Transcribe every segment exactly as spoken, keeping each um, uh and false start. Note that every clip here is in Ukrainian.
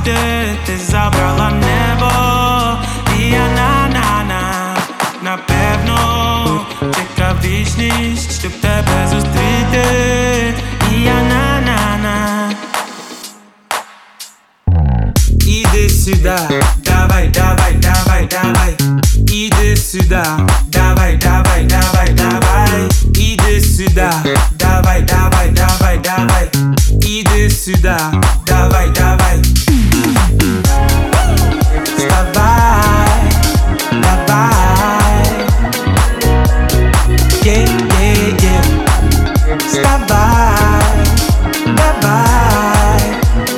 завжди ти забрала небо, і я на-на-на, напевно, чекав вічність, щоб тебе зустріти, і я на-на-на. Іди сюди, давай, давай, давай, давай. Іди сюди, давай, давай, давай, давай. Іди сюди, давай, давай, давай, давай. Іди сюди, давай, давай. Вставай, давай. Yeah, yeah, yeah. Вставай, давай,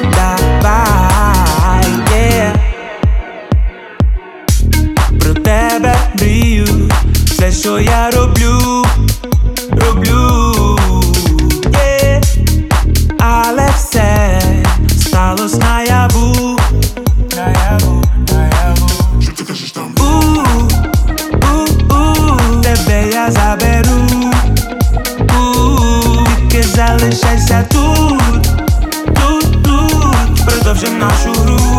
давай, yeah. Про тебе мрію, все, що я роблю, роблю, yeah. Але все сталось наяву, наяву, наяву. Що ти кажеш там? У-у-у, тебе я заберу, у, тільки залишайся тут, тут, тут, продовжим нашу гру.